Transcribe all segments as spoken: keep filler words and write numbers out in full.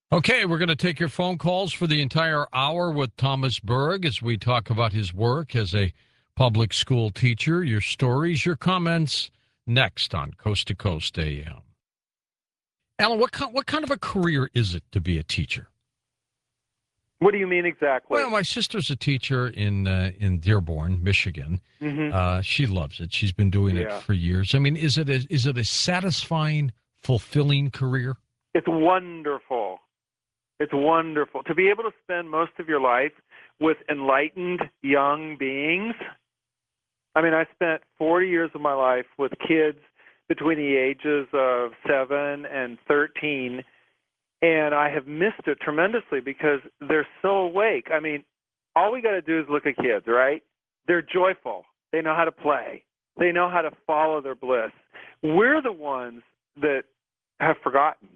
Okay, we're going to take your phone calls for the entire hour with Thomas Berg as we talk about his work as a public school teacher, your stories, your comments next on Coast to Coast A M. Alan, what kind, what kind of a career is it to be a teacher? What do you mean exactly? Well, my sister's a teacher in uh, in Dearborn, Michigan. Mm-hmm. Uh, she loves it. She's been doing Yeah. it for years. I mean, is it a, is it a satisfying, fulfilling career? It's wonderful. It's wonderful to be able to spend most of your life with enlightened young beings. I mean, I spent forty years of my life with kids between the ages of seven and thirteen, and I have missed it tremendously because they're so awake. I mean, all we got to do is look at kids, right? They're joyful. They know how to play. They know how to follow their bliss. We're the ones that have forgotten.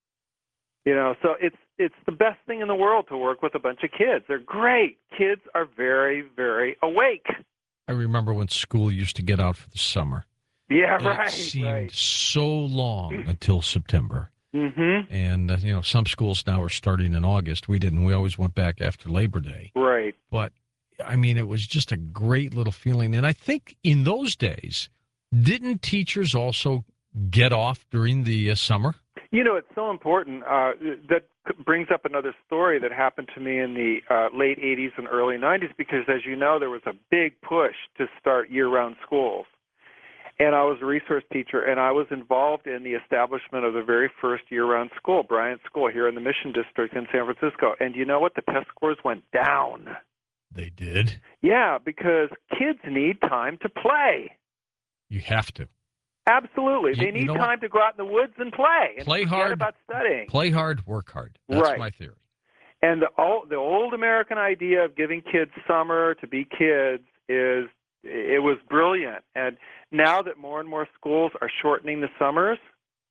You know, so it's it's the best thing in the world to work with a bunch of kids. They're great. Kids are very, very awake. I remember when school used to get out for the summer. Yeah, it right. It seemed right. so long until September. Mm-hmm. And, uh, you know, some schools now are starting in August. We didn't. We always went back after Labor Day. Right. But, I mean, it was just a great little feeling. And I think in those days, didn't teachers also get off during the uh, summer? You know, it's so important. Uh, that brings up another story that happened to me in the uh, late eighties and early nineties because, as you know, there was a big push to start year-round schools. And I was a resource teacher, and I was involved in the establishment of the very first year-round school, Bryant School, here in the Mission District in San Francisco. And you know what? The test scores went down. They did? Yeah, because kids need time to play. You have to. Absolutely. You, they need you know time what? to go out in the woods and play. And play forget hard. about studying. Play hard, work hard. That's right. my theory. And the old, the old American idea of giving kids summer to be kids is, it was brilliant. And now that more and more schools are shortening the summers,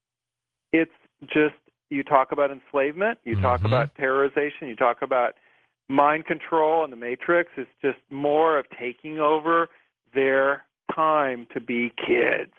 it's just, you talk about enslavement, you mm-hmm. talk about terrorization, you talk about mind control and the Matrix. It's just more of taking over their time to be kids.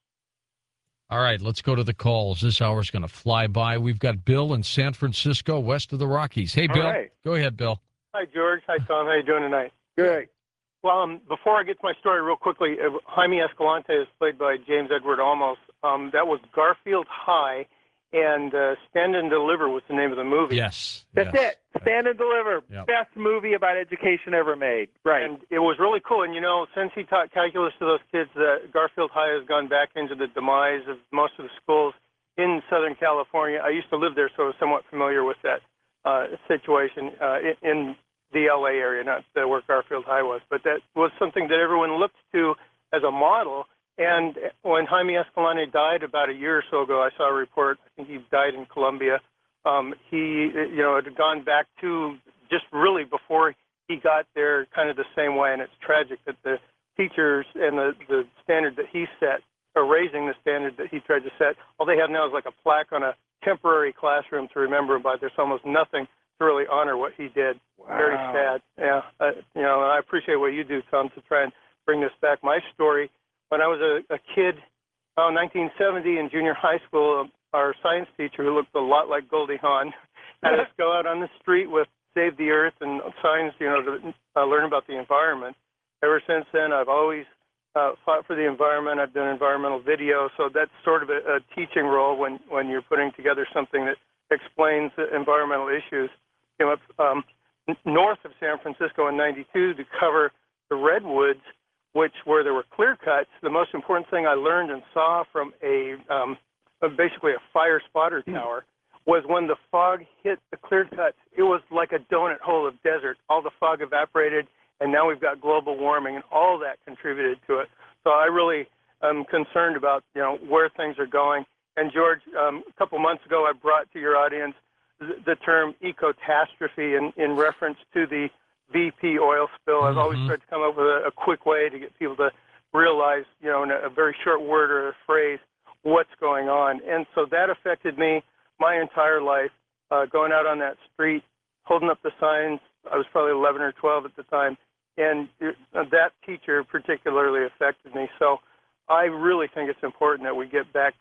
All right, let's go to the calls. This hour's going to fly by. We've got Bill in San Francisco, west of the Rockies. Hey, Bill. Right. Go ahead, Bill. Hi, George. Hi, Tom. How you doing tonight? Good. Well, um, before I get to my story real quickly, uh, Jaime Escalante is played by James Edward Olmos. Um, that was Garfield High, and uh, Stand and Deliver was the name of the movie. Yes. That's yes. it. Stand and Deliver. Yep. Best movie about education ever made. Right. And it was really cool. And, you know, since he taught calculus to those kids, uh, Garfield High has gone back into the demise of most of the schools in Southern California. I used to live there, so I was somewhat familiar with that uh, situation uh, in, in the L A area, not uh, where Garfield High was. But that was something that everyone looked to as a model. And when Jaime Escalante died about a year or so ago, I saw a report, I think he died in Colombia. Um, he, you know, had gone back to just really before he got there kind of the same way. And it's tragic that the teachers and the, the standard that he set are raising the standard that he tried to set. All they have now is like a plaque on a temporary classroom to remember him by. There's almost nothing to really honor what he did. Wow. Very sad. Yeah. Uh, you know, and I appreciate what you do, Tom, to try and bring this back. My story, when I was a, a kid, oh, nineteen seventy in junior high school, our science teacher, who looked a lot like Goldie Hawn, had us go out on the street with Save the Earth and signs, you know, to uh, learn about the environment. Ever since then, I've always uh, fought for the environment. I've done environmental video, so that's sort of a, a teaching role when, when you're putting together something that explains environmental issues. Came up um, north of San Francisco in ninety-two to cover the redwoods, which where there were clear cuts. The most important thing I learned and saw from a um, basically a fire spotter tower was when the fog hit the clear cuts, it was like a donut hole of desert. All the fog evaporated, and now we've got global warming, and all that contributed to it. So I really am concerned about, you know, where things are going. And George, um, a couple months ago, I brought to your audience the, the term ecotastrophe in, in reference to the B P oil spill. I've mm-hmm. always tried to come up with a, a quick way to get people to realize, you know, in a, a very short word or a phrase, what's going on. And so that affected me my entire life, uh, going out on that street, holding up the signs. I was probably eleven or twelve at the time, and it, uh, that teacher particularly affected me. So I really think it's important that we get back to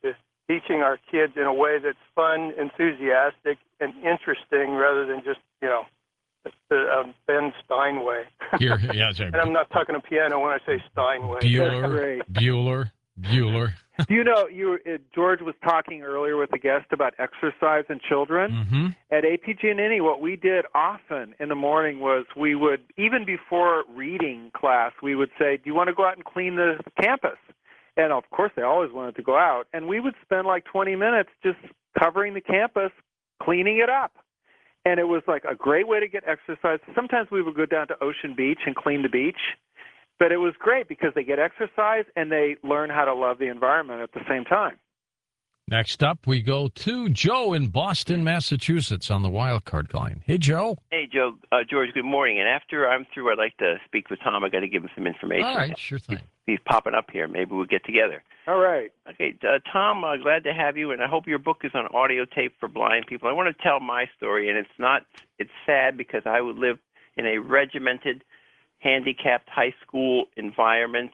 teaching our kids in a way that's fun, enthusiastic, and interesting rather than just, you know, the um, Ben Stein way. Here, yeah, sorry. And I'm not talking a piano when I say Steinway. Bueller, Great. Bueller, Bueller. Do you know, you uh, George was talking earlier with the guest about exercise in children. Mm-hmm. At A P Giannini, what we did often in the morning was we would, even before reading class, we would say, do you want to go out and clean the campus? And, of course, they always wanted to go out. And we would spend like twenty minutes just covering the campus, cleaning it up. And it was like a great way to get exercise. Sometimes we would go down to Ocean Beach and clean the beach. But it was great because they get exercise and they learn how to love the environment at the same time. Next up, we go to Joe in Boston, Massachusetts on the wild card line. Hey, Joe. Hey, Joe. Uh, George, good morning. And after I'm through, I'd like to speak with Tom. I got to give him some information. All right, sure thing. He's popping up here. Maybe we'll get together. All right. Okay, uh, Tom, uh, glad to have you, and I hope your book is on audio tape for blind people. I want to tell my story, and it's not, it's sad because I would live in a regimented, handicapped high school environment.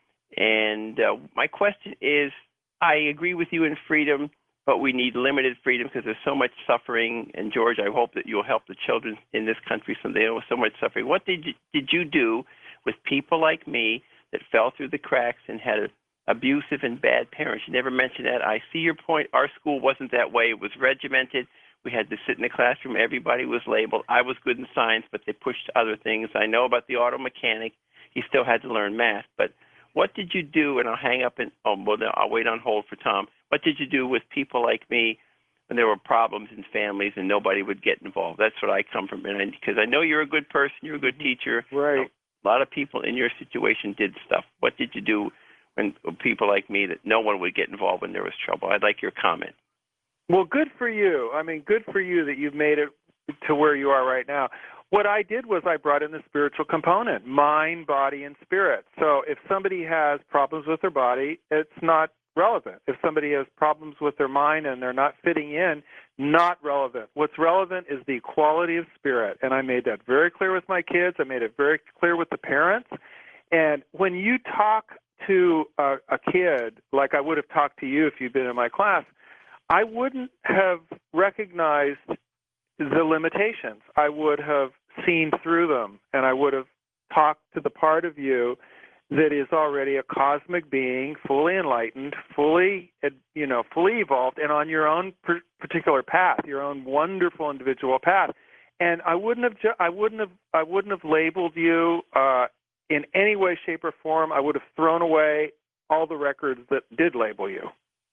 And uh, my question is, I agree with you in freedom, but we need limited freedom because there's so much suffering. And George, I hope that you'll help the children in this country someday with so much suffering. What did you, did you do with people like me that fell through the cracks and had a abusive and bad parents? You never mentioned that. I see your point. Our school wasn't that way. It was regimented. We had to sit in the classroom. Everybody was labeled. I was good in science, but they pushed other things. I know about the auto mechanic. He still had to learn math. But what did you do? And I'll hang up and oh, well, no, I'll wait on hold for Tom. What did you do with people like me when there were problems in families and nobody would get involved? That's what I come from. And because I know you're a good person, you're a good teacher. Right. A lot of people in your situation did stuff. What did you do when people like me that no one would get involved when there was trouble? I'd like your comment. Well, good for you. I mean, good for you that you've made it to where you are right now. What I did was I brought in the spiritual component, mind, body, and spirit. So if somebody has problems with their body, it's not relevant. If somebody has problems with their mind and they're not fitting in, not relevant. What's relevant is the equality of spirit. And I made that very clear with my kids. I made it very clear with the parents. And when you talk to a, a kid, like I would have talked to you if you'd been in my class, I wouldn't have recognized the limitations. I would have seen through them, and I would have talked to the part of you that is already a cosmic being, fully enlightened, fully, you know, fully evolved, and on your own particular path, your own wonderful individual path. And I wouldn't have, ju- I wouldn't have, I wouldn't have labeled you uh, in any way, shape, or form. I would have thrown away all the records that did label you.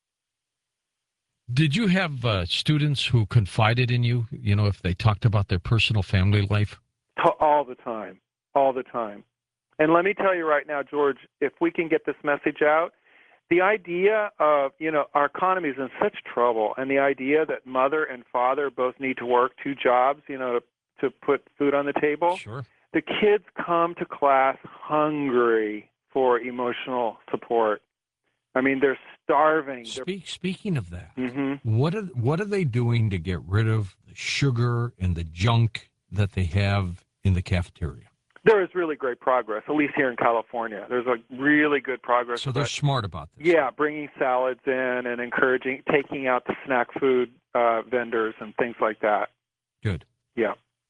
Did you have uh, students who confided in you, you know, if they talked about their personal family life? All the time, all the time. And let me tell you right now, George, if we can get this message out, the idea of, you know, our economy is in such trouble, and the idea that mother and father both need to work two jobs, you know, to, to put food on the table. Sure. The kids come to class hungry for emotional support. I mean, they're starving. Speak, speaking of that, Mm-hmm. what are what are they doing to get rid of the sugar and the junk that they have in the cafeteria? There is really great progress, at least here in California. There's a really good progress. So they're about, smart about this. yeah, bringing salads in and encouraging, taking out the snack food uh, vendors and things like that. Good. Yeah.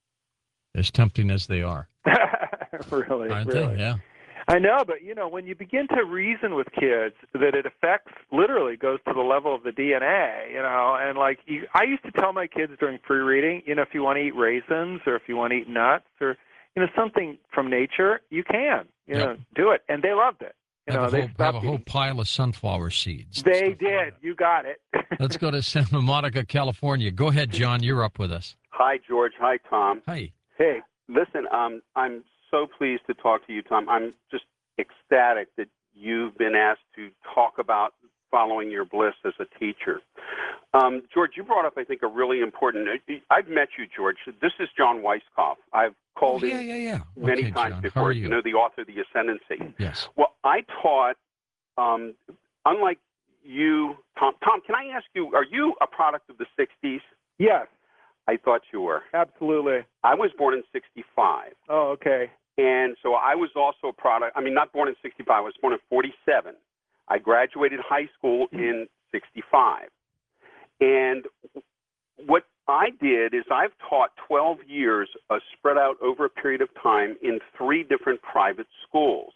As tempting as they are. really, Aren't really. they? Yeah. I know, but, you know, when you begin to reason with kids that it affects, literally goes to the level of the D N A, you know, and like you, I used to tell my kids during free reading, you know, if you want to eat raisins or if you want to eat nuts or, you know, something from nature, you can, you Yep. know, do it. And they loved it. You Have, know, a, they whole, have stopped a whole eating. pile of sunflower seeds. and They stuff like did. that. You got it. Let's go to Santa Monica, California. Go ahead, John. You're up with us. Hi, George. Hi, Tom. Hey. Hey. Listen, um, I'm so pleased to talk to you, Tom. I'm just ecstatic that you've been asked to talk about following your bliss as a teacher. Um, George, you brought up, I think, a really important. I've met you, George. This is John Weisskopf. I've called Oh, yeah, in yeah, yeah. many Okay, times John. before. How are you? know, the author of The Ascendancy. Yes. Well, I taught, um, unlike you, Tom. Tom, can I ask you, are you a product of the sixties? Yes, I thought you were. absolutely. I was born in sixty-five. Oh, okay. And so I was also a product, I mean, not born in sixty-five, I was born in forty-seven. I graduated high school in sixty-five. And what I did is I've taught twelve years uh, spread out over a period of time in three different private schools.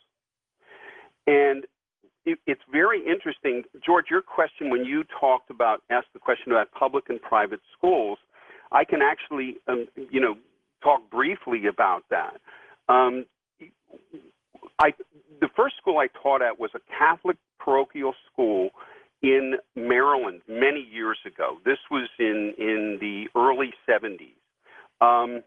And it, it's very interesting. George, your question when you talked about, asked the question about public and private schools, I can actually, um, you know, talk briefly about that. Um, I, the first school I taught at was a Catholic parochial school in Maryland many years ago. This was in, in the early seventies. Um,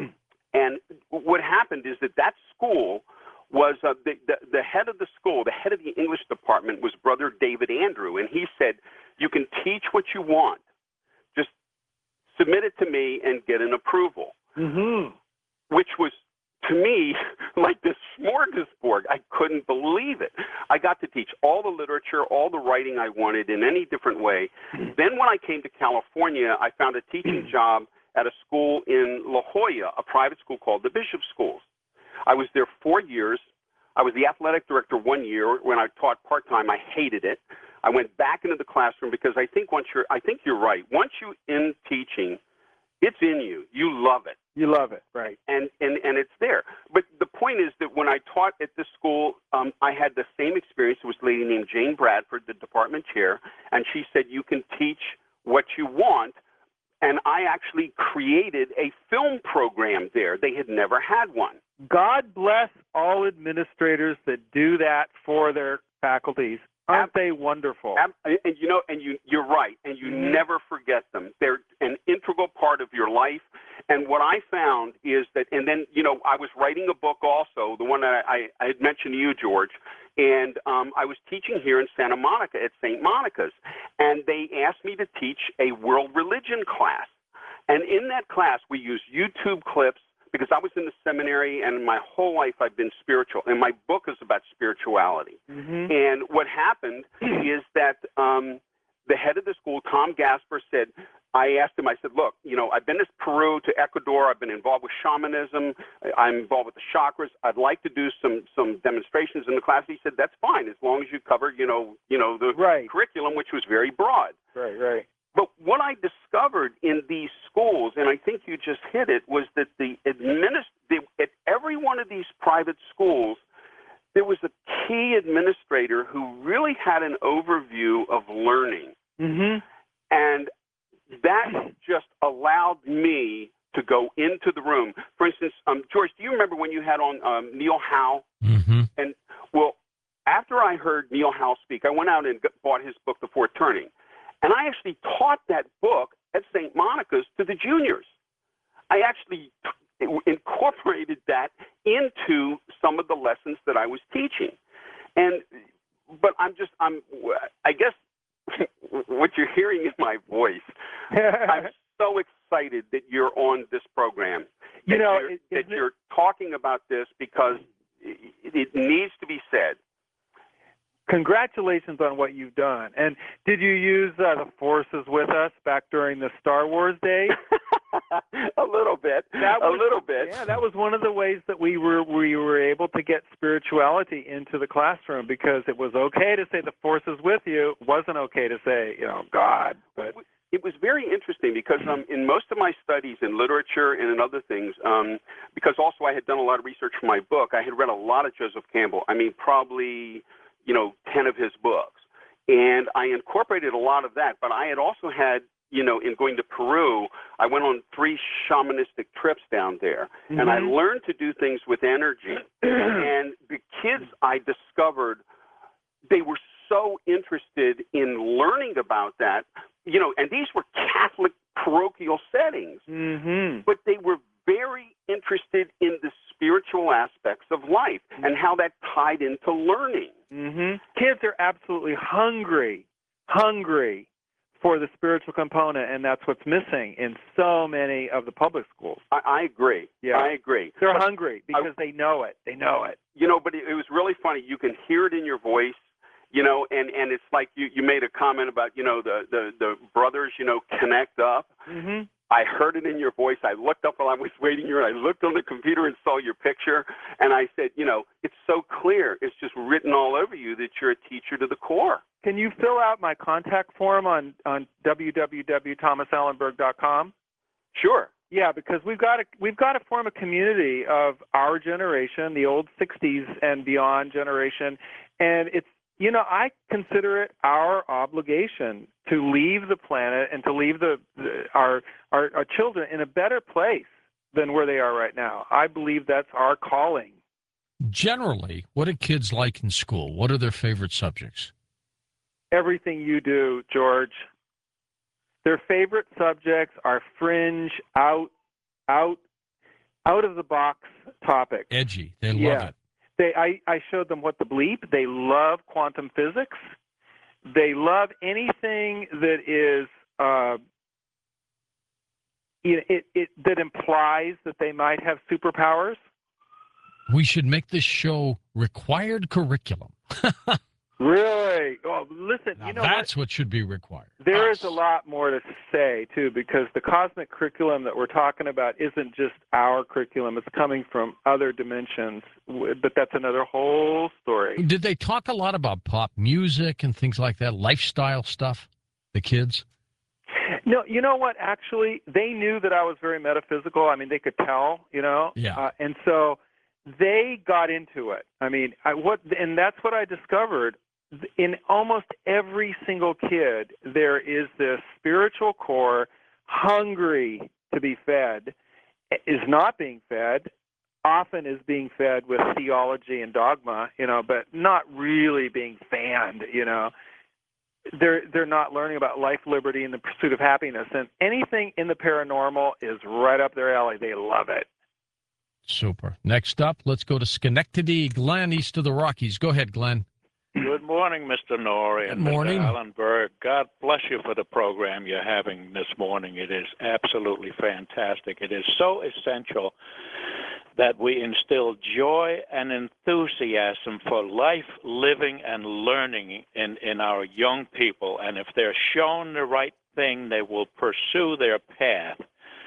and what happened is that that school was uh, the, the, the head of the school, the head of the English department was Brother David Andrew, and he said, you can teach what you want. Just submit it to me and get an approval, mm-hmm. which was, to me, like this smorgasbord. I couldn't believe it. I got to teach all the literature, all the writing I wanted in any different way. Then when I came to California, I found a teaching job at a school in La Jolla, a private school called the Bishop Schools. I was there four years. I was the athletic director one year. When I taught part-time, I hated it. I went back into the classroom because I think once you're, I think you're right. Once you're in teaching, it's in you. You love it. You love it, right. And, and, and it's there. But the point is that when I taught at this school, um, I had the same experience. There was a lady named Jane Bradford, the department chair, and she said, you can teach what you want. And I actually created a film program there. They had never had one. God bless all administrators that do that for their faculties. Aren't they wonderful? And, and you know, and you, you're right, and you mm-hmm. never forget them. They're an integral part of your life. And what I found is that, and then, you know, I was writing a book also, the one that I, I had mentioned to you, George, and um, I was teaching here in Santa Monica at Saint Monica's, and they asked me to teach a world religion class. And in that class, we used YouTube clips, because I was in the seminary, and my whole life I've been spiritual, and my book is about spirituality. Mm-hmm. And what happened is that um, the head of the school, Tom Gasper, said, I asked him, I said, look, you know, I've been to Peru, to Ecuador, I've been involved with shamanism, I'm involved with the chakras, I'd like to do some, some demonstrations in the class. He said, that's fine, as long as you cover, you know, you know the right. curriculum, which was very broad. Right, right. But what I discovered in these schools, and I think you just hit it, was that the administ- the, at every one of these private schools, there was a key administrator who really had an overview of learning. Mm-hmm. And that just allowed me to go into the room. For instance, um, George, do you remember when you had on um, Neil Howe? Mm-hmm. And, well, after I heard Neil Howe speak, I went out and bought his book, The Fourth Turning. And I actually taught that book at Saint Monica's to the juniors. I actually incorporated that into some of the lessons that I was teaching. And, but I'm just, I'm, I guess what you're hearing in my voice, I'm so excited that you're on this program. You know, you're, it, that you're talking about this because it, it needs to be said. Congratulations on what you've done. And did you use uh, the forces with us back during the Star Wars days? a little bit. That was, a little bit. Yeah, that was one of the ways that we were we were able to get spirituality into the classroom, because it was okay to say the force is with you. It wasn't okay to say, you know, God. But it was very interesting because um, in most of my studies in literature and in other things, um, because also I had done a lot of research for my book, I had read a lot of Joseph Campbell. I mean, probably, you know, ten of his books. And I incorporated a lot of that, but I had also had, you know, in going to Peru, I went on three shamanistic trips down there, mm-hmm. and I learned to do things with energy. And the kids I discovered, they were so interested in learning about that, you know, and these were Catholic parochial settings, mm-hmm. but they were very interested in the spiritual aspects of life and how that tied into learning. Mm-hmm. Kids are absolutely hungry, hungry for the spiritual component, and that's what's missing in so many of the public schools. I, I agree. Yeah. I agree. They're but hungry because I, they know it. They know it. You know, but it, it was really funny. You can hear it in your voice, you know, and, and it's like you, you made a comment about, you know, the, the, the brothers, you know, connect up. Mm-hmm. I heard it in your voice. I looked up while I was waiting here, and I looked on the computer and saw your picture, and I said, you know, it's so clear. It's just written all over you that you're a teacher to the core. Can you fill out my contact form on, on w w w dot thomas allen berg dot com? Sure. Yeah, because we've got to we've got to form a community of our generation, the old sixties and beyond generation, and it's you know I consider it our obligation to leave the planet and to leave the, the our, our our children in a better place than where they are right now. I believe that's our calling. Generally, what do kids like in school? What are their favorite subjects? Everything you do, George. Their favorite subjects are fringe, out, out, out of the box topics. Edgy. They love yeah. it. They, I, I showed them what the bleep. They love quantum physics. They love anything that is uh, it, it, it that implies that they might have superpowers. We should make this show required curriculum. Really? Oh, listen, Now you know that's what? what should be required. There Us. is a lot more to say, too, because the cosmic curriculum that we're talking about isn't just our curriculum. It's coming from other dimensions, but that's another whole story. Did they talk a lot about pop music and things like that, lifestyle stuff, the kids? No, you know what? Actually, they knew that I was very metaphysical. I mean, they could tell, you know? Yeah. Uh, and so they got into it. I mean, I, what, and that's what I discovered. In almost every single kid, there is this spiritual core, hungry to be fed, is not being fed, often is being fed with theology and dogma, you know, but not really being fanned, you know. They're they're not learning about life, liberty, and the pursuit of happiness. And anything in the paranormal is right up their alley. They love it. Super. Next up, let's go to Schenectady. Glenn, east of the Rockies. Go ahead, Glenn. Good morning, Mister Norrie and Good morning. Mister Allen Berg. God bless you for the program you're having this morning. It is absolutely fantastic. It is so essential that we instill joy and enthusiasm for life, living, and learning in, in our young people. And if they're shown the right thing, they will pursue their path.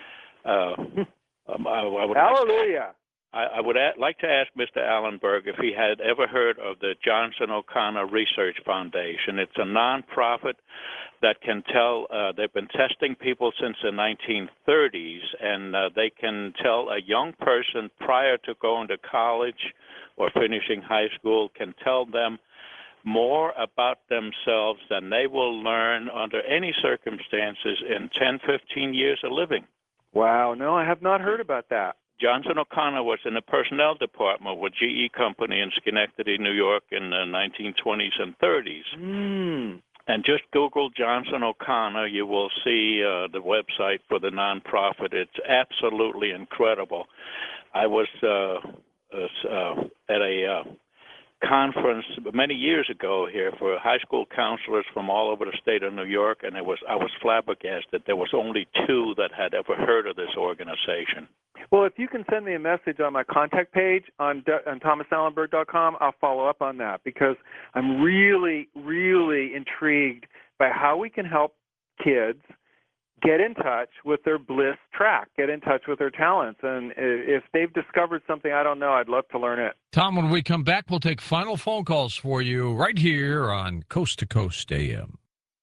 Uh, um, I, I would Hallelujah. Like I, I would a- like to ask Mister Allen Berg if he had ever heard of the Johnson O'Connor Research Foundation. It's a nonprofit that can tell, uh, they've been testing people since the nineteen thirties, and uh, they can tell a young person prior to going to college or finishing high school, can tell them more about themselves than they will learn under any circumstances in ten, fifteen years of living. Wow. No, I have not heard about that. Johnson O'Connor was in the personnel department with G E Company in Schenectady, New York in the nineteen twenties and thirties. Mm. And just Google Johnson O'Connor. You will see uh, the website for the nonprofit. It's absolutely incredible. I was uh, uh, at a uh, conference many years ago here for high school counselors from all over the state of New York, and it was I was flabbergasted. There was only two that had ever heard of this organization. Well, if you can send me a message on my contact page on, on thomas allen berg dot com, I'll follow up on that because I'm really, really intrigued by how we can help kids get in touch with their bliss track, get in touch with their talents. And if they've discovered something I don't know, I'd love to learn it. Tom, when we come back, we'll take final phone calls for you right here on Coast to Coast A M.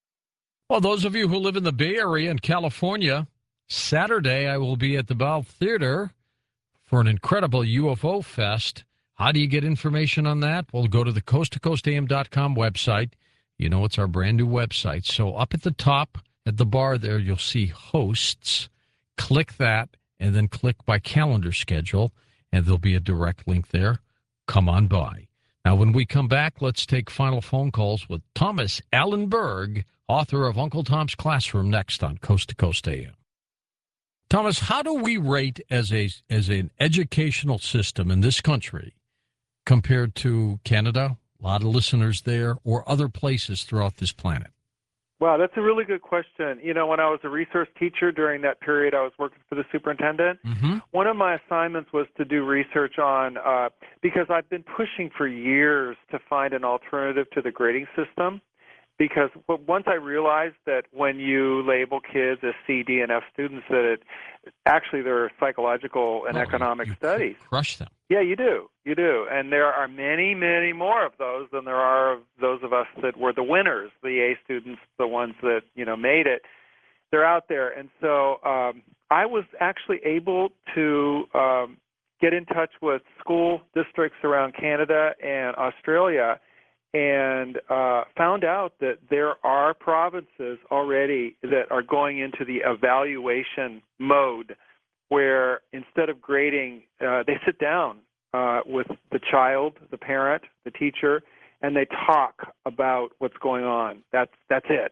Well, those of you who live in the Bay Area in California, Saturday I will be at the Bell Theater for an incredible U F O Fest. How do you get information on that? Well, go to the coast to coast a m dot com website. You know, it's our brand new website. So up at the top, at the bar there, you'll see hosts. Click that, and then click by calendar schedule, and there'll be a direct link there. Come on by. Now, when we come back, let's take final phone calls with Thomas Allen Berg, author of Uncle Tom's Classroom, next on Coast to Coast A M. Thomas, how do we rate as a as an educational system in this country compared to Canada, a lot of listeners there, or other places throughout this planet? Wow, that's a really good question. You know, when I was a resource teacher during that period, I was working for the superintendent. Mm-hmm. One of my assignments was to do research on, uh, because I've been pushing for years to find an alternative to the grading system. because once I realized that when you label kids as C, D, and F students, that it actually there are psychological and Well, economic you, you studies. Crush them. Yeah, you do. You do. And there are many, many more of those than there are of those of us that were the winners, the A students, the ones that, you know, made it. They're out there. And so um, I was actually able to um, get in touch with school districts around Canada and Australia and uh, found out that there are provinces already that are going into the evaluation mode where instead of grading, uh, they sit down uh, with the child, the parent, the teacher, and they talk about what's going on. That's that's it.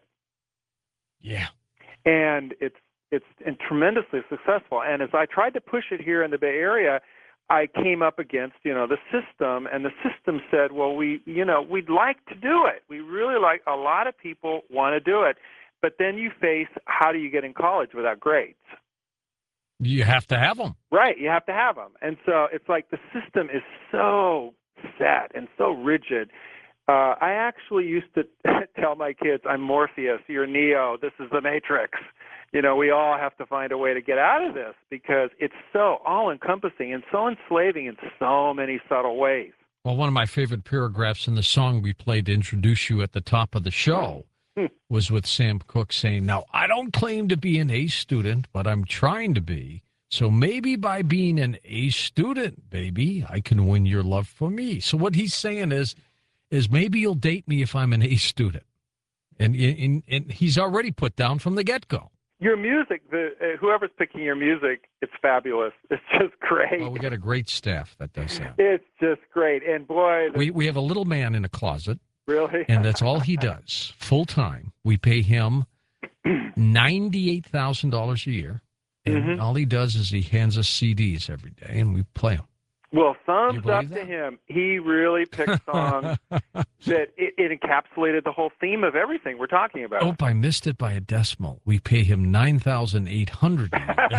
Yeah. And it's it's and tremendously successful. And as I tried to push it here in the Bay Area, I came up against, you know, the system, and the system said, well, we, you know, we'd like to do it. We really like, a lot of people want to do it. But then you face, how do you get in college without grades? You have to have them. Right, you have to have them. And so it's like the system is so set and so rigid. Uh, I actually used to tell my kids, I'm Morpheus, you're Neo, this is the Matrix. You know, we all have to find a way to get out of this because it's so all-encompassing and so enslaving in so many subtle ways. Well, one of my favorite paragraphs in the song we played to introduce you at the top of the show was with Sam Cooke saying, now, I don't claim to be an A student, but I'm trying to be. So maybe by being an A student, baby, I can win your love for me. So what he's saying is, is maybe you'll date me if I'm an A student. And, and, and he's already put down from the get-go. Your music, the uh, whoever's picking your music, it's fabulous. It's just great. Well, we got a great staff that does that. It's just great. And boy, the, We we have a little man in a closet, really, and that's all he does full time. We pay him ninety-eight thousand dollars a year, and Mhm. all he does is he hands us C Ds every day, and we play them. well, You thumbs believe up to that? him. He really picked songs that it, it encapsulated the whole theme of everything we're talking about. Oh, I missed it by a decimal. We pay him nine thousand eight hundred.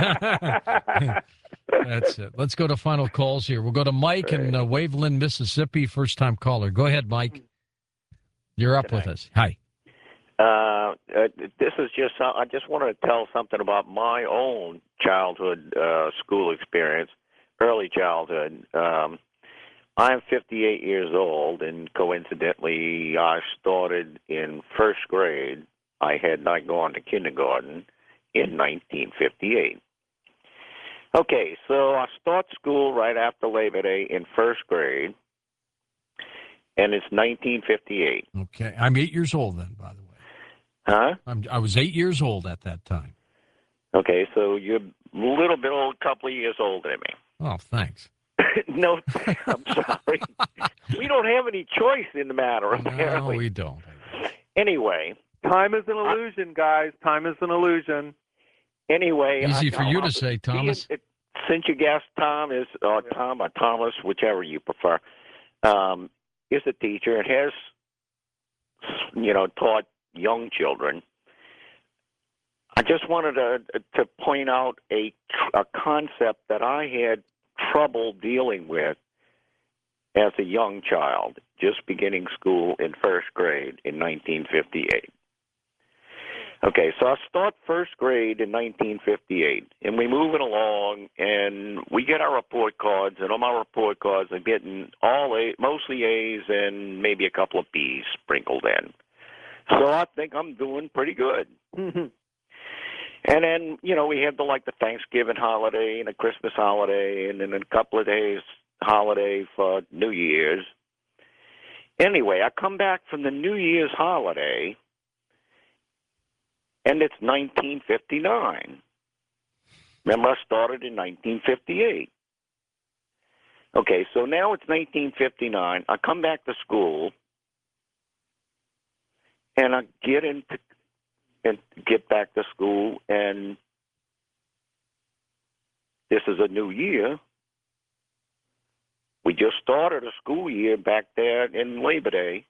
That's it. Let's go to final calls here. We'll go to Mike in uh, Waveland, Mississippi. First time caller. Go ahead, Mike. You're up with us. Hi. Uh, uh, this is just, uh, I just wanted to tell something about my own childhood uh, school experience, early childhood. Um, I'm fifty-eight years old, and coincidentally, I started in first grade. I had not gone to kindergarten in nineteen fifty-eight. Okay, so I start school right after Labor Day in first grade, and it's nineteen fifty-eight. Okay. I'm eight years old then, by the way. Huh? I'm, I was eight years old at that time. Okay, so you're a little bit old, couple of years older than me. Oh, thanks. No, I'm sorry. We don't have any choice in the matter, No, apparently. we don't. Anyway, Time is an illusion, guys. Time is an illusion. anyway. Easy I, for you I- to say, Thomas. It, since your guest, Tom, is, or Tom or Thomas, whichever you prefer, um, is a teacher and has, you know, taught young children. I just wanted to to point out a a concept that I had trouble dealing with as a young child, just beginning school in first grade in nineteen fifty-eight. Okay, so I start first grade in nineteen fifty-eight, and we're moving along, and we get our report cards, and on my report cards, I'm getting all A, mostly A's, and maybe a couple of B's sprinkled in. So I think I'm doing pretty good. And then, you know, we had the, like the Thanksgiving holiday and the Christmas holiday, and then a couple of days holiday for New Year's. Anyway, I come back from the New Year's holiday, and it's nineteen fifty-nine. Remember, I started in nineteen fifty-eight. Okay, so now it's nineteen fifty-nine. I come back to school, and I get into and get back to school, and this is a new year. We just started a school year back there in Labor Day.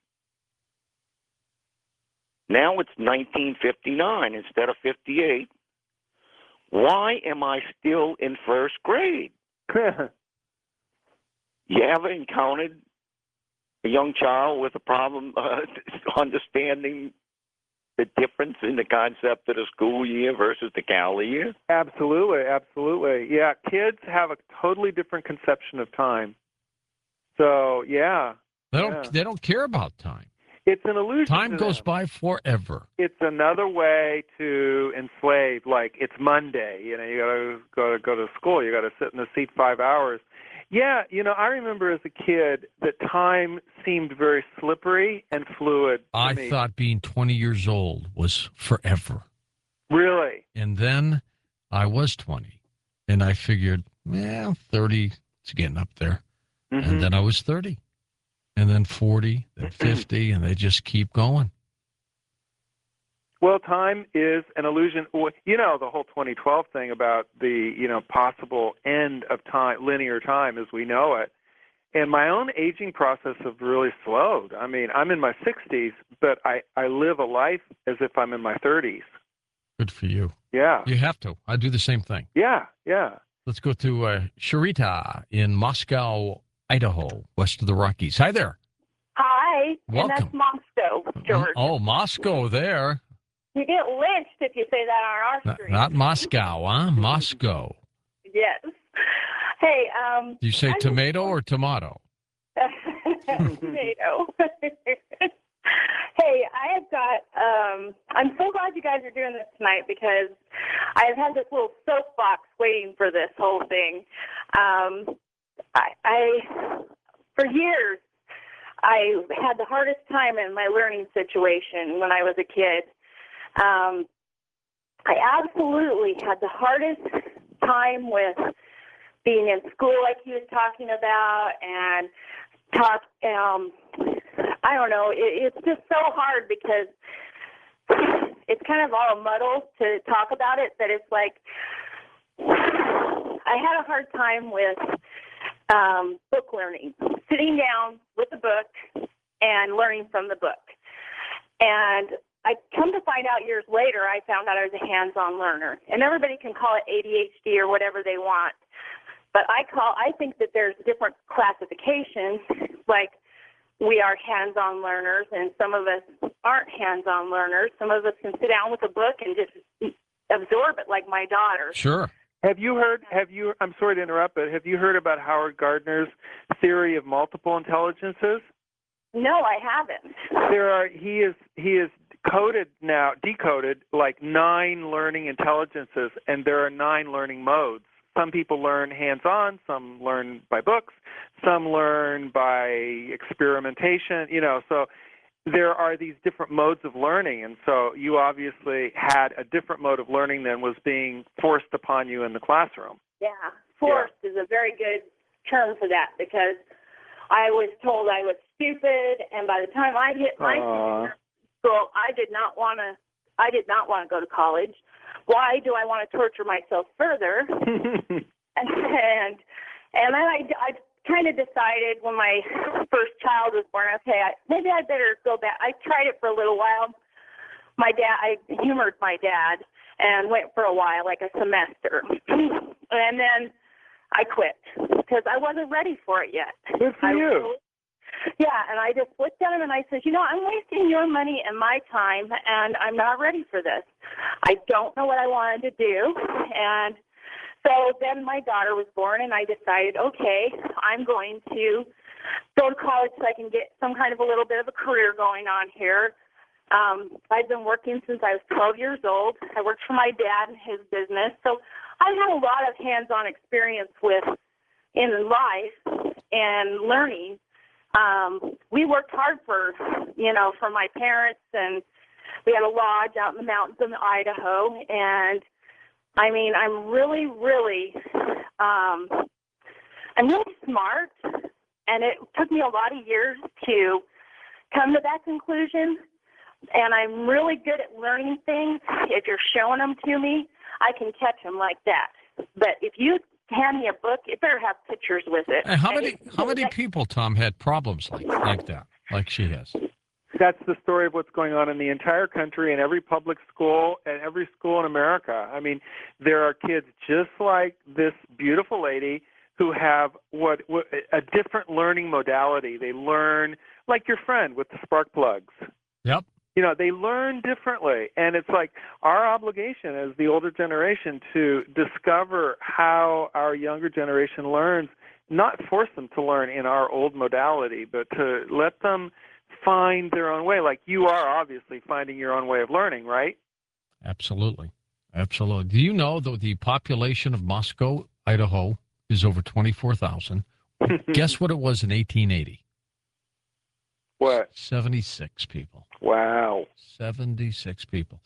Now it's nineteen fifty-nine instead of fifty-eight. Why am I still in first grade? You ever encountered a young child with a problem uh, understanding the difference in the concept of the school year versus the calendar year? Absolutely, absolutely. Yeah, kids have a totally different conception of time. So, yeah. They don't. Yeah. They don't care about time. It's an illusion. Time to goes them. by forever. It's another way to enslave. Like it's Monday, you know, you gotta go to go to school. You got to sit in the seat five hours. Yeah, you know, I remember as a kid that time seemed very slippery and fluid to I me. thought being twenty years old was forever. Really? And then I was twenty, and I figured, well, thirty, it's getting up there. Mm-hmm. And then I was thirty, and then forty, then fifty, and they just keep going. Well, time is an illusion. You know, the whole twenty twelve thing about the, you know, possible end of time, linear time as we know it. And my own aging process have really slowed. I mean, I'm in my sixties, but I, I live a life as if I'm in my thirties. Good for you. Yeah. You have to. I do the same thing. Yeah, yeah. Let's go to uh, Sharita in Moscow, Idaho, west of the Rockies. Hi there. Hi, Welcome. and that's Moscow, George. Oh, Moscow there. You get lynched if you say that on our Not, street. not Moscow, huh? Moscow. Yes. Hey, um... Do you say I'm- tomato or tomato? Tomato. Hey, I have got, um... I'm so glad you guys are doing this tonight because I've had this little soapbox waiting for this whole thing. Um, I, I, for years, I had the hardest time in my learning situation when I was a kid. Um, I absolutely had the hardest time with being in school, like he was talking about, and talk. Um, I don't know. It, it's just so hard because it's kind of all muddled to talk about it. That it's like I had a hard time with um, book learning, sitting down with the book and learning from the book, and I come to find out years later, I found out I was a hands-on learner. And everybody can call it A D H D or whatever they want. But I call, I think that there's different classifications, like we are hands-on learners, and some of us aren't hands-on learners. Some of us can sit down with a book and just absorb it, like my daughter. Sure. Have you heard, have you, I'm sorry to interrupt, but have you heard about Howard Gardner's theory of multiple intelligences? No, I haven't. There are, he is, he is coded now, decoded like nine learning intelligences, and there are nine learning modes. Some people learn hands-on, some learn by books, some learn by experimentation, you know, so there are these different modes of learning, and so you obviously had a different mode of learning than was being forced upon you in the classroom. Yeah, forced yeah. is a very good term for that because I was told I was stupid, and by the time I hit my uh, school, I did not want to. I did not want to go to college. Why do I want to torture myself further? and and and then I, I kind of decided when my first child was born, okay, I, maybe I better go back. I tried it for a little while. My dad, I humored my dad and went for a while, like a semester, and then I quit because I wasn't ready for it yet. Good for I you. Was, Yeah, and I just looked at him and I said, you know, I'm wasting your money and my time, and I'm not ready for this. I don't know what I wanted to do. And so then my daughter was born, and I decided, okay, I'm going to go to college so I can get some kind of a little bit of a career going on here. Um, I've been working since I was twelve years old. I worked for my dad and his business. So I've had a lot of hands-on experience with in life and learning. Um, we worked hard for, you know, for my parents, and we had a lodge out in the mountains in Idaho. And I mean, I'm really, really, um, I'm really smart, and it took me a lot of years to come to that conclusion. And I'm really good at learning things. If you're showing them to me, I can catch them like that. But if you hand me a book, it better have pictures with it. And how many how many people, Tom, had problems like like that, like she has? That's the story of what's going on in the entire country, in every public school, and every school in America. I mean, there are kids just like this beautiful lady who have what, what a different learning modality. They learn like your friend with the spark plugs. Yep. You know, they learn differently, and it's like our obligation as the older generation to discover how our younger generation learns, not force them to learn in our old modality, but to let them find their own way, like you are obviously finding your own way of learning, right? Absolutely. Absolutely. Do you know that the population of Moscow, Idaho, is over twenty-four thousand? Guess what it was in eighteen eighty? What? seventy-six people. Wow. seventy-six people.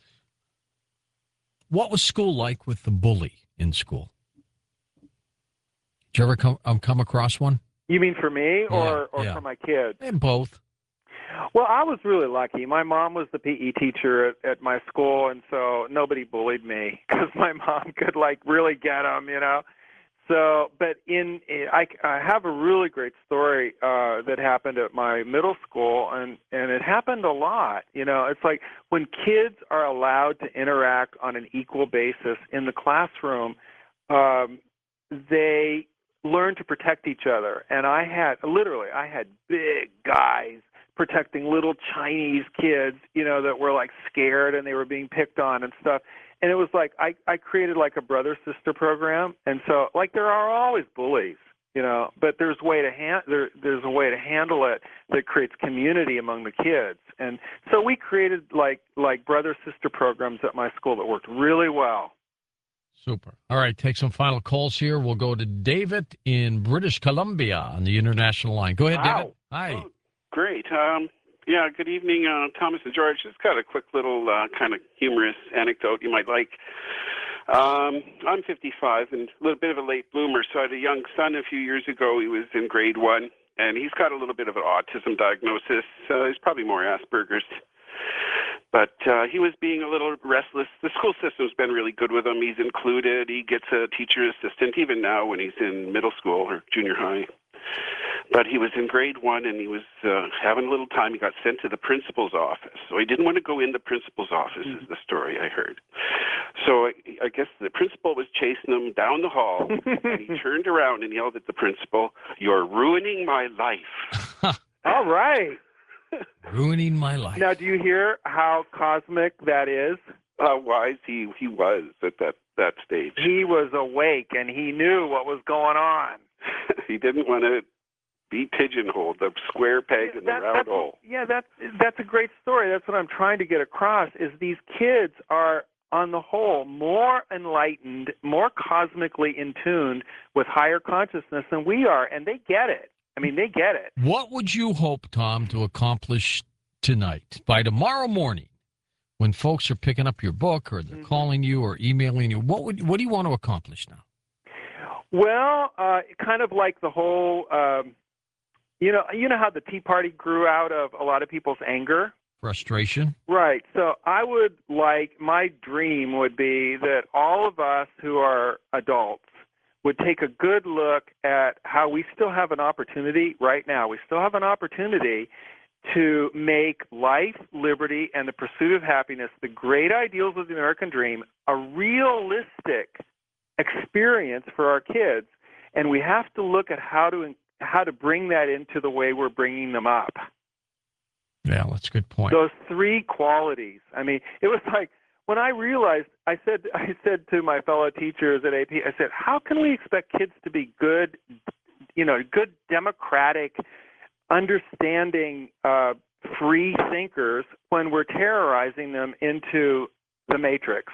What was school like with the bully in school? Did you ever come, um, come across one? You mean for me or, Yeah, or yeah. for my kids? And both. Well, I was really lucky. My mom was the P E teacher at, at my school, and so nobody bullied me because my mom could, like, really get them, you know. So, but in I, I have a really great story uh, that happened at my middle school, and, and it happened a lot. You know, it's like when kids are allowed to interact on an equal basis in the classroom, um, they learn to protect each other. And I had, literally, I had big guys protecting little Chinese kids, you know, that were like scared and they were being picked on and stuff. And it was like I, I created like a brother-sister program. And so, like, there are always bullies, you know, but there's a way to ha- there, there's a way to handle it that creates community among the kids. And so we created like like brother-sister programs at my school that worked really well. Super. All right, take some final calls here. We'll go to David in British Columbia on the international line. Go ahead, David. Wow. Hi. Oh, great. Um, yeah, good evening, uh, Thomas and George. Just got a quick little uh, kind of humorous anecdote you might like. Um, I'm fifty-five and a little bit of a late bloomer, so I had a young son a few years ago. He was in grade one, and he's got a little bit of an autism diagnosis. Uh, he's probably more Asperger's. But uh, he was being a little restless. The school system's been really good with him. He's included. He gets a teacher assistant even now when he's in middle school or junior high. But he was in grade one, and he was uh, having a little time. He got sent to the principal's office. So he didn't want to go in the principal's office, is the story I heard. So I, I guess the principal was chasing him down the hall, and he turned around and yelled at the principal, "You're ruining my life." All right. Ruining my life. Now, do you hear how cosmic that is? How wise he, he was at that, that stage. He was awake, and he knew what was going on. He didn't want to be pigeonholed, the square peg in the That- round that's, hole. Yeah, that's, that's a great story. That's what I'm trying to get across, is these kids are, on the whole, more enlightened, more cosmically in tune with higher consciousness than we are, and they get it. I mean, they get it. What would you hope, Tom, to accomplish tonight? By tomorrow morning, when folks are picking up your book or they're Mhm. calling you or emailing you, what would what do you want to accomplish now? Well, uh, kind of like the whole, um, you know, you know how the Tea Party grew out of a lot of people's anger? Frustration? Right. So I would like, my dream would be that all of us who are adults would take a good look at how we still have an opportunity right now. We still have an opportunity to make life, liberty, and the pursuit of happiness, the great ideals of the American dream, a realistic experience for our kids. And we have to look at how to how to bring that into the way we're bringing them up. Yeah, that's a good point. Those three qualities. I mean, it was like, when I realized, I said, I said to my fellow teachers at A P, I said, how can we expect kids to be good, you know, good democratic, understanding, uh, free thinkers when we're terrorizing them into the matrix?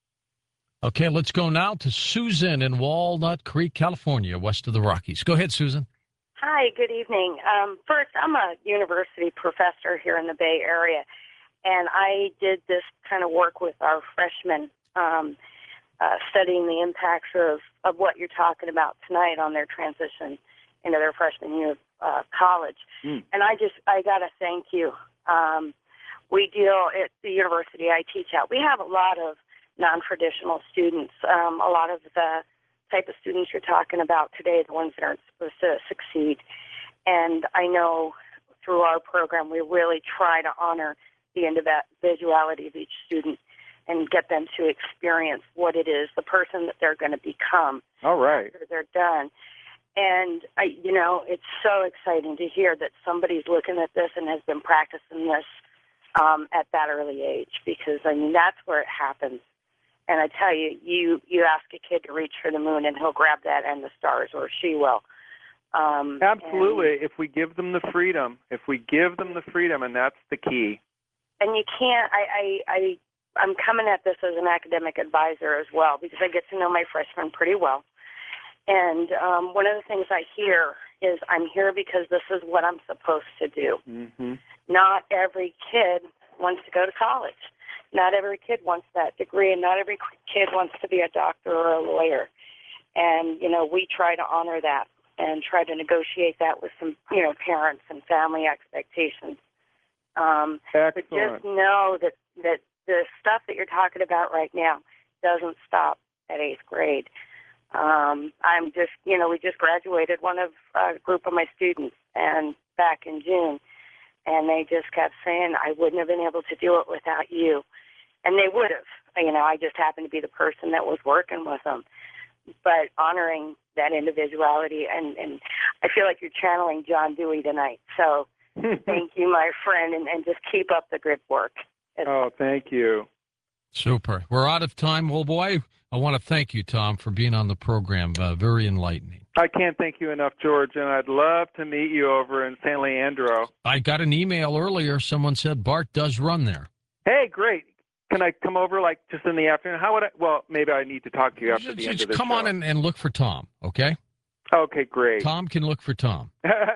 Okay, let's go now to Susan in Walnut Creek, California, west of the Rockies. Go ahead, Susan. Hi, good evening. Um, first, I'm a university professor here in the Bay Area, and I did this kind of work with our freshmen, um, uh, studying the impacts of, of what you're talking about tonight on their transition into their freshman year of uh, college. Mm. And I just, I got to thank you. Um, we deal at the university I teach at, we have a lot of non-traditional students, um, a lot of the type of students you're talking about today, the ones that aren't supposed to succeed. And I know through our program, we really try to honor the individuality of each student and get them to experience what it is, the person that they're going to become. All right. After they're done. And, I, you know, it's so exciting to hear that somebody's looking at this and has been practicing this um, at that early age, because, I mean, that's where it happens. And I tell you, you, you ask a kid to reach for the moon, and he'll grab that and the stars, or she will. Um, Absolutely. And, if we give them the freedom, if we give them the freedom, and that's the key. and you can't, I, I, I, I'm coming at this as an academic advisor as well, because I get to know my freshmen pretty well. And um, one of the things I hear is, I'm here because this is what I'm supposed to do. Mm-hmm. Not every kid wants to go to college. Not every kid wants that degree, and not every kid wants to be a doctor or a lawyer. And, you know, we try to honor that and try to negotiate that with some, you know, parents and family expectations. Um, but just know that, that the stuff that you're talking about right now doesn't stop at eighth grade. Um, I'm just, you know, we just graduated one of uh, a group of my students, and back in June, and they just kept saying, I wouldn't have been able to do it without you. And they would have. You know, I just happened to be the person that was working with them. But honoring that individuality, and, and I feel like you're channeling John Dewey tonight. So thank you, my friend, and, and just keep up the good work. Oh, thank you. Super. We're out of time, old boy. I want to thank you, Tom, for being on the program. Uh, very enlightening. I can't thank you enough, George, and I'd love to meet you over in San Leandro. I got an email earlier. Someone said Bart does run there. Hey, great. Can I come over, like, just in the afternoon? How would I? Well, maybe I need to talk to you after Just, the end just of the come show. on and, and look for Tom, okay? Okay, great. Tom can look for Tom.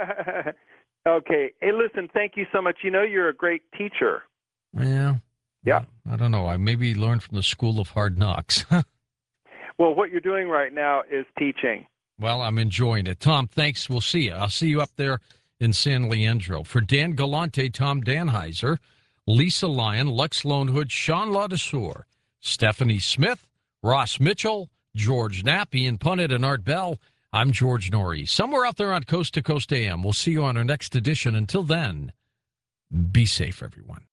Okay. Hey, listen, thank you so much. You know you're a great teacher. Yeah. Yeah. I don't know. I maybe learned from the School of Hard Knocks. Well, what you're doing right now is teaching. Well, I'm enjoying it. Tom, thanks. We'll see you. I'll see you up there in San Leandro. For Dan Galante, Tom Danheiser, Lisa Lyon, Lex Lonehood, Sean Ladesseur, Stephanie Smith, Ross Mitchell, George Knapp, Ian Punnett, and Art Bell, I'm George Norrie. Somewhere out there on Coast to Coast A M. We'll see you on our next edition. Until then, be safe, everyone.